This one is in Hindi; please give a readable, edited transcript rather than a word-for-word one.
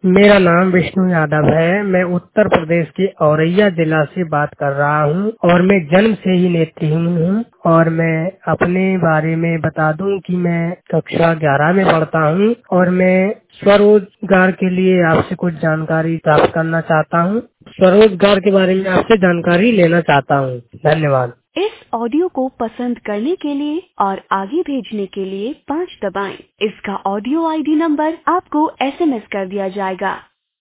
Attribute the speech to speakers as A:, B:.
A: मेरा नाम विष्णु यादव है। मैं उत्तर प्रदेश के औरैया जिला से बात कर रहा हूँ और मैं जन्म से ही नेत्रहीन हूँ। और मैं अपने बारे में बता दूं कि मैं कक्षा 11 में पढ़ता हूँ और मैं स्वरोजगार के लिए आपसे कुछ जानकारी प्राप्त करना चाहता हूँ। स्वरोजगार के बारे में आपसे जानकारी लेना चाहता हूँ। धन्यवाद।
B: इस ऑडियो को पसंद करने के लिए और आगे भेजने के लिए 5 दबाएं। इसका ऑडियो आईडी नंबर आपको SMS कर दिया जाएगा।